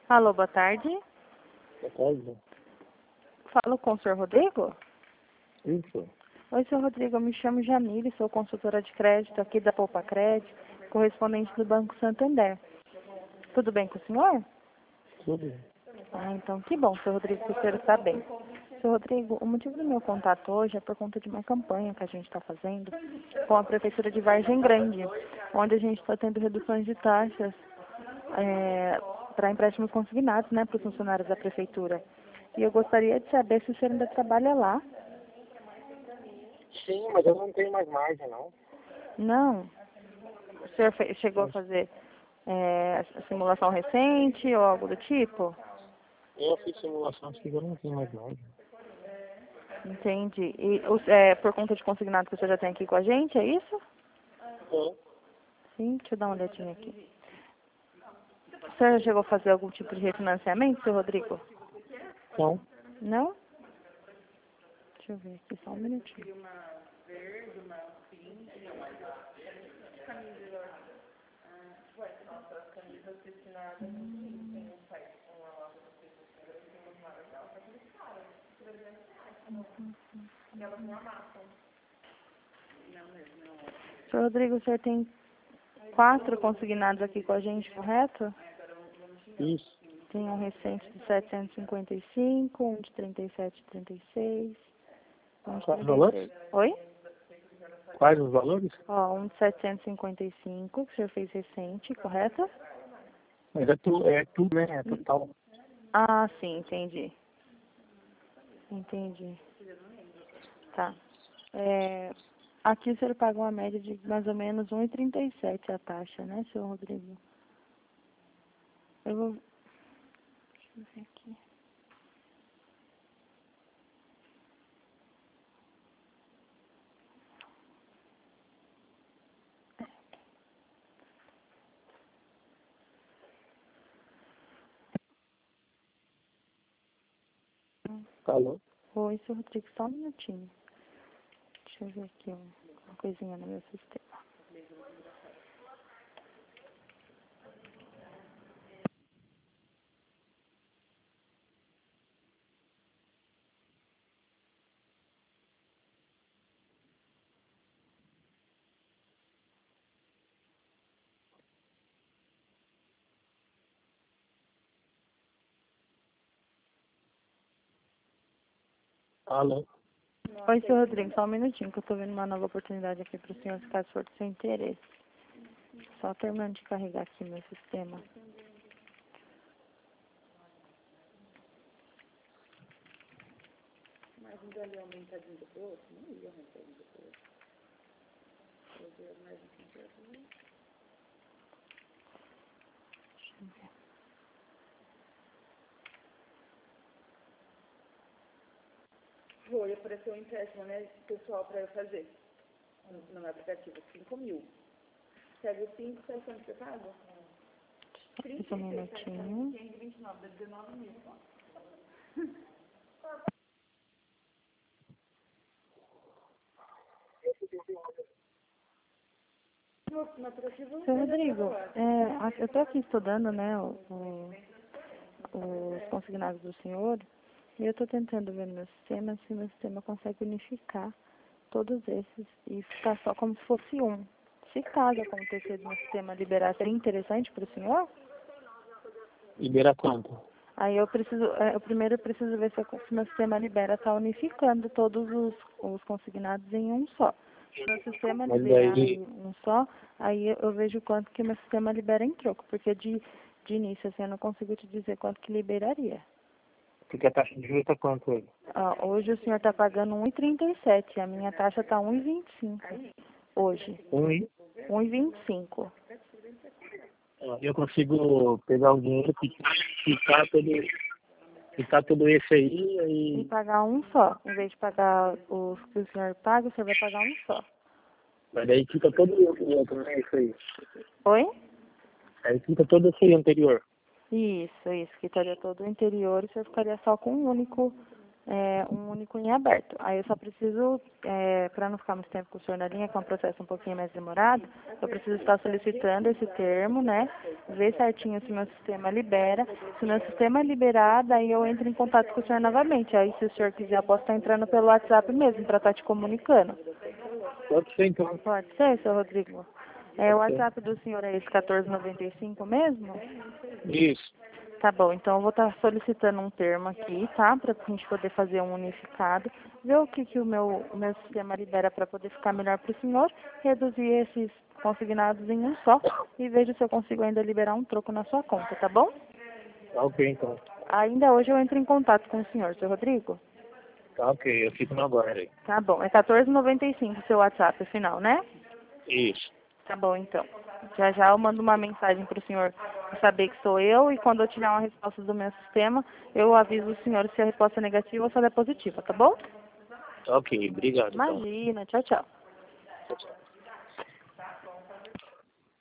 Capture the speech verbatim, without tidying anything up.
Alô, boa tarde. Boa tarde. Falo com o senhor Rodrigo? Isso. Oi, senhor Rodrigo, eu me chamo Jamile, sou consultora de crédito aqui da Poupa Crédito, correspondente do Banco Santander. Tudo bem com o senhor? Tudo. Ah, então que bom, senhor Rodrigo, que o senhor está bem. Senhor Rodrigo, o motivo do meu contato hoje é por conta de uma campanha que a gente está fazendo com a Prefeitura de Vargem Grande, onde a gente está tendo reduções de taxas é, para empréstimos consignados, né, para os funcionários da Prefeitura. E eu gostaria de saber se o senhor ainda trabalha lá. Sim, mas eu não tenho mais margem, não. Não? O senhor fe- chegou a fazer é, a simulação recente ou algo do tipo? Eu fiz simulação, acho que eu não tenho mais margem. Entendi. E o- é, por conta de consignado que o senhor já tem aqui com a gente, é isso? Sim. Sim, deixa eu dar uma olhadinha aqui. O senhor já chegou a fazer algum tipo de refinanciamento, seu Rodrigo? Não. Não? Deixa eu ver aqui, só um minutinho. Seu Rodrigo, o senhor tem quatro consignados aqui com a gente, correto? Isso. Tem um recente de setecentos e cinquenta e cinco, um de trinta e sete e trinta e seis, um de Quais os trinta e seis. valores? Oi? Quais os valores? Ó, um de setecentos e cinquenta e cinco, que o senhor fez recente, correto? Mas é tudo, é tudo, né? É total. Ah, sim, entendi. Entendi. Tá. É, aqui o senhor paga uma média de mais ou menos um e trinta e sete a taxa, né, senhor Rodrigo? Eu vou... Deixa eu ver aqui. Alô? Oi, senhor Rodrigo, só um minutinho. Deixa eu ver aqui um- uma coisinha no meu sistema. Alô? Oi, senhor Rodrigo, só um minutinho, que eu tô vendo uma nova oportunidade aqui para o senhor, caso for do seu interesse. Só terminando de carregar aqui meu sistema. Foi, apareceu um empréstimo, né, pessoal, para eu fazer no, no meu aplicativo, cinco mil. Pega os cinco, sai quanto você paga? Só um minutinho. Seu Rodrigo, é, a- eu estou aqui estudando, né, o, o- os consignados do senhor, e eu estou tentando ver no meu sistema se meu sistema consegue unificar todos esses e ficar só como se fosse um. Se caso acontecer do meu sistema liberar, seria interessante para o senhor? Libera quanto? Aí eu preciso, é, eu primeiro preciso ver se, o se meu sistema libera, está unificando todos os, os consignados em um só. Se meu sistema Mas liberar daí em um só, aí eu eu vejo quanto que meu sistema libera em troco, porque de, de início assim eu não consigo te dizer quanto que liberaria. porque a taxa de juros tá quanto hoje? Ah, hoje o senhor está pagando um e trinta e sete, a minha taxa está um e vinte e cinco hoje. Um e um e vinte e cinco. ó, eu consigo pegar o dinheiro e quitar todo, quitar tudo esse aí E e pagar um só. Em vez de pagar os que o senhor paga, o senhor vai pagar um só. mas daí quita todo o outro, né? Isso aí. Oi? Aí quita todo esse aí anterior. Isso, isso. Quitaria todo o interior e o senhor ficaria só com um único é, um único em aberto. Aí eu só preciso, é, para não ficar muito tempo com o senhor na linha, que é um processo um pouquinho mais demorado, eu preciso estar solicitando esse termo, né? Ver certinho se o meu sistema libera. Se o meu sistema liberar, daí eu entro em contato com o senhor novamente. Aí, se o senhor quiser, eu posso estar entrando pelo WhatsApp mesmo, para estar te comunicando. Pode ser, então. Pode ser, seu Rodrigo? É, o Pode ser. WhatsApp do senhor é esse quatorze noventa e cinco mesmo? Isso. Tá bom, então eu vou estar solicitando um termo aqui, tá? Para a gente poder fazer um unificado, ver o que, que o, meu, o meu sistema libera para poder ficar melhor para o senhor, reduzir esses consignados em um só e veja se eu consigo ainda liberar um troco na sua conta, tá bom? Tá ok, então. Ainda hoje eu entro em contato com o senhor, seu Rodrigo? Tá ok, eu fico no aguardo aí. Tá bom, é quatorze noventa e cinco seu WhatsApp final, né? Isso. Tá bom, então. Já já eu mando uma mensagem para o senhor saber que sou eu e quando eu tiver uma resposta do meu sistema, eu aviso o senhor se a resposta é negativa ou se ela é positiva, tá bom? Tá ok, obrigado, então. Imagina, tchau, tchau. Tchau, tchau.